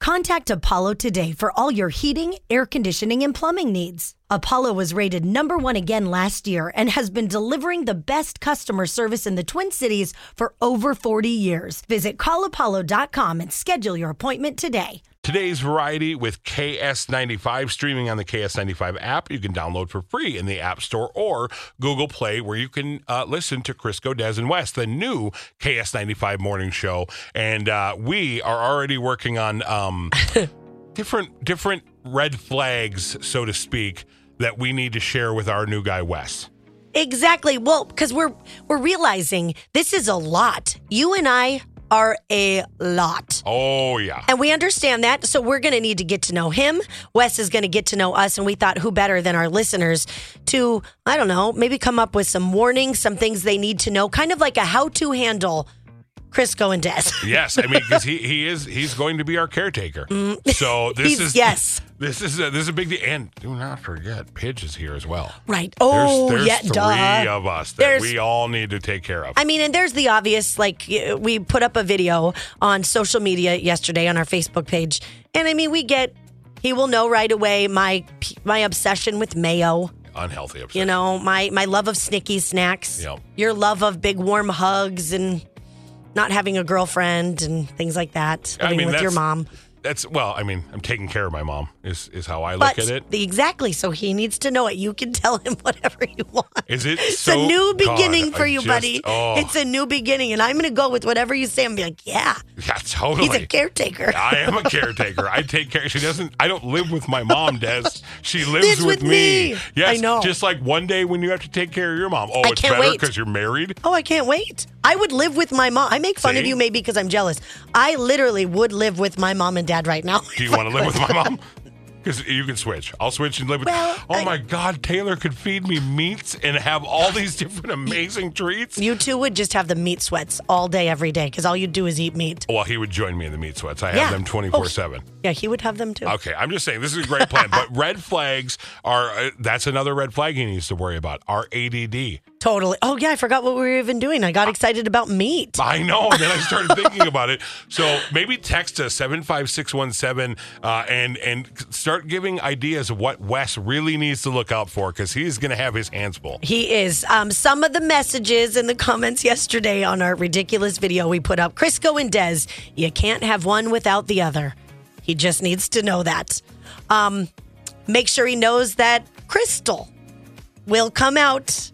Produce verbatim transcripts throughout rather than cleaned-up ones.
Contact Apollo today for all your heating, air conditioning, and plumbing needs. Apollo was rated number one again last year and has been delivering the best customer service in the Twin Cities for over forty years. Visit call apollo dot com and schedule your appointment today. Today's Variety with K S ninety-five, streaming on the K S ninety-five app. You can download for free in the App Store or Google Play, where you can uh, listen to Crisco, Des, and Wes, the new K S ninety-five morning show. And uh, we are already working on um, different different red flags, so to speak, that we need to share with our new guy, Wes. Exactly. Well, because we're we're realizing this is a lot. You and I are a lot. Oh, yeah. And we understand that, so we're going to need to get to know him. Wes is going to get to know us, and we thought who better than our listeners to, I don't know, maybe come up with some warnings, some things they need to know, kind of like a how-to handle Crisco and Des. Yes, I mean, because he, he is he's going to be our caretaker. Mm. So this He's, is yes. This is a, this is a big deal. And do not forget, Pidge is here as well. Right. Oh, there's, there's yeah, three duh. of us that There's, we all need to take care of. I mean, and there's the obvious, like, we put up a video on social media yesterday on our Facebook page. And I mean, we get, he will know right away my my obsession with mayo. Unhealthy obsession. You know, my, my love of Snicky snacks. Yep. Your love of big warm hugs and not having a girlfriend and things like that. Living I mean, with your mom. That's, well, I mean, I'm taking care of my mom is, is how I look But at it. The, exactly. So he needs to know it. You can tell him whatever you want. Is it It's so, a new beginning God, for I you, just, buddy. Oh. It's a new beginning. And I'm going to go with whatever you say and be like, yeah. Yeah, totally. He's a caretaker. I am a caretaker. I take care. She doesn't, I don't live with my mom, Des. She lives Lives with, with me. Yes. I know. Just like one day when you have to take care of your mom. Oh, I it's can't better wait. because you're married? Oh, I can't wait. I would live with my mom. I make fun See? of you maybe because I'm jealous. I literally would live with my mom and dad right now. Do you want to live with my mom? Because you can switch. I'll switch and live with... Well, oh, I- my God. Taylor could feed me meats and have all these different amazing treats. You two would just have the meat sweats all day, every day, because all you do is eat meat. Well, he would join me in the meat sweats. I have Yeah. them twenty-four seven. Yeah, he would have them too. Okay, I'm just saying this is a great plan. But red flags are... Uh, that's another red flag he needs to worry about. Our A D D. Totally. Oh, yeah, I forgot what we were even doing. I got excited about meat. I know. And then I started thinking about it. So maybe text us seven five six one seven uh, and and start giving ideas of what Wes really needs to look out for, because he's going to have his hands full. He is. Um, some of the messages in the comments yesterday on our ridiculous video we put up. Crisco and Des, you can't have one without the other. He just needs to know that. Um, make sure he knows that Crystal will come out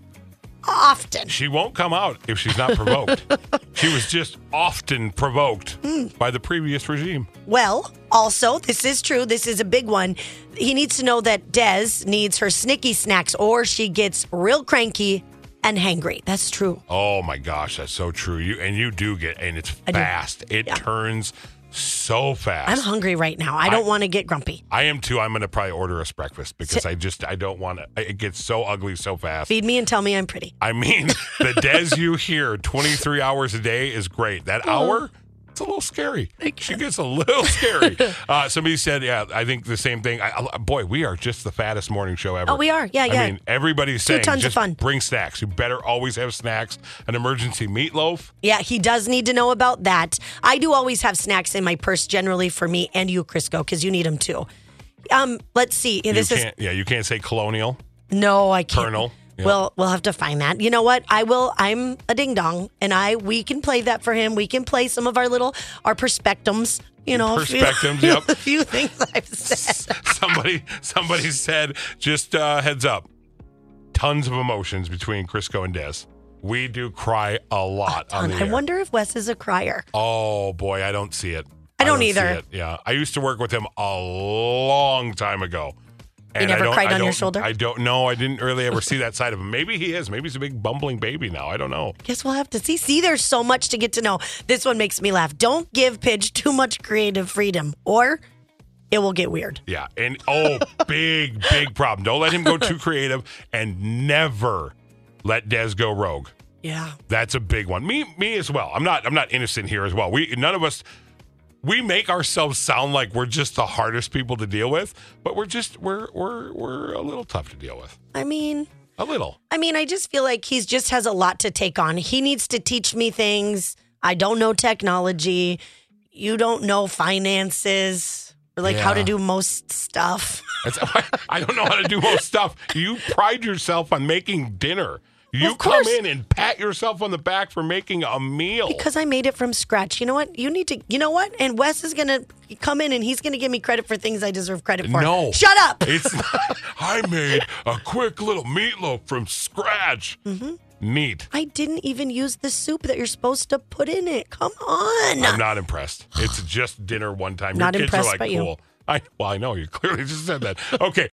often. She won't come out if she's not provoked. She was just often provoked mm. by the previous regime. Well, also, this is true. This is a big one. He needs to know that Des needs her Snicky snacks or she gets real cranky and hangry. That's true. Oh, my gosh. That's so true. You And you do get, and it's fast. It yeah. turns so fast. I'm hungry right now. I don't want to get grumpy. I am too. I'm going to probably order us breakfast because I just, I don't want to. It gets so ugly so fast. Feed me and tell me I'm pretty. I mean, the Des you hear twenty-three hours a day is great. That hour, it's a little scary. She gets a little scary. Uh, somebody said, yeah, I think the same thing. I, I, boy, we are just the fattest morning show ever. Oh, we are. Yeah, yeah. I mean, everybody's Two saying tons just of fun. bring snacks. You better always have snacks. An emergency meatloaf. Yeah, he does need to know about that. I do always have snacks in my purse generally for me and you, Crisco, because you need them too. Um, let's see. This you is can't, yeah, you can't say colonial. No, I can't. Colonel. Yeah. We'll we'll have to find that. You know what? I will. I'm a ding dong, and I we can play that for him. We can play some of our little our perspectums. You know, perspectives. A few, Yep. a few things I've said. somebody somebody said, just uh, heads up, tons of emotions between Crisco and Des. We do cry a lot on the I air. wonder if Wes is a crier. Oh boy, I don't see it. I don't see either. it. Yeah, I used to work with him a long time ago. You never I don't, cried I on your don't- shoulder? I don't know. I didn't really ever see that side of him. Maybe he is. Maybe he's a big bumbling baby now. I don't know. Guess we'll have to see. See, there's so much to get to know. This one makes me laugh. Don't give Pidge too much creative freedom, or it will get weird. Yeah, and oh, big, big problem. Don't let him go too creative, and never let Des go rogue. Yeah. That's a big one. Me, me as well. I'm not. I'm not innocent here as well. We none of us. We make ourselves sound like we're just the hardest people to deal with, but we're just we're we're we're a little tough to deal with. I mean, a little. I mean, I just feel like he's just has a lot to take on. He needs to teach me things. I don't know technology. you don't know finances or like how to Yeah. do most stuff. That's, I don't know how to do most stuff. You pride yourself on making dinner. You Of come course. in and pat yourself on the back for making a meal. Because I made it from scratch. You know what? You need to, you know what? And Wes is going to come in and he's going to give me credit for things I deserve credit for. No. Shut up. It's not, I made a quick little meatloaf from scratch. Mm-hmm. Neat. I didn't even use the soup that you're supposed to put in it. Come on. I'm not impressed. It's just dinner one time. Not Your kids impressed are like, by you. cool. I, well, I know. You clearly just said that. Okay.